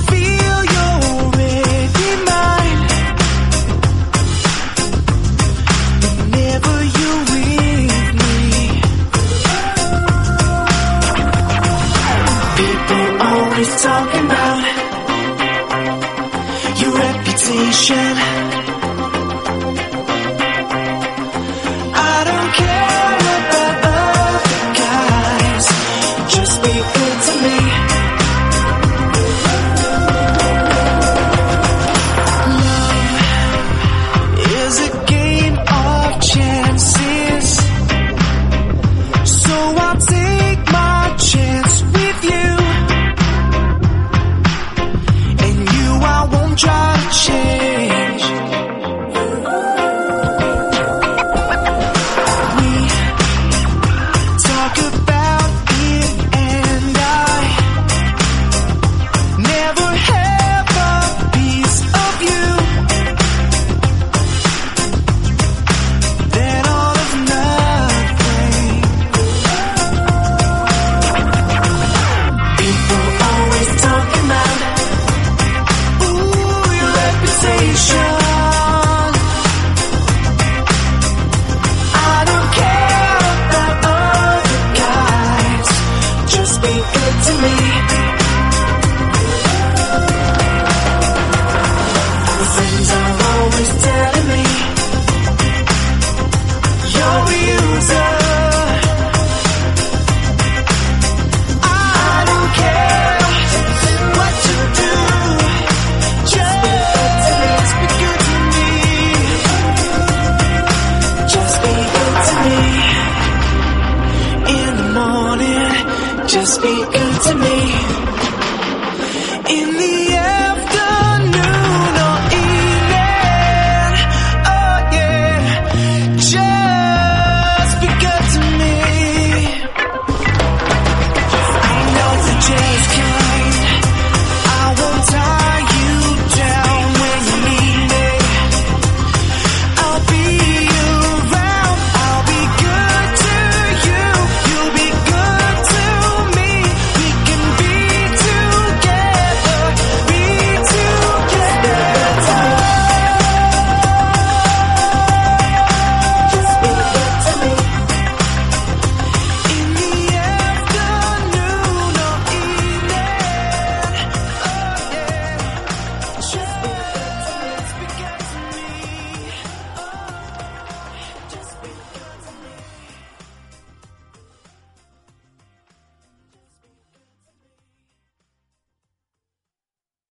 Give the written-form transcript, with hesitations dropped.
feel you're already mine. Whenever you're with me, people always talking about your reputation. I don't care about other guys, just be good to me. Love is a game of chances, so I'll take my chance with you, and you I won't try to change. We talk about it and I never have a piece of you, then all of nothing. People always talking about, ooh, your reputation. I don't care about other guys, just be good to me. Friends are always telling me you're a user. I don't care what you do, just be good to me. Just be good to me. In the morning, just be good to me.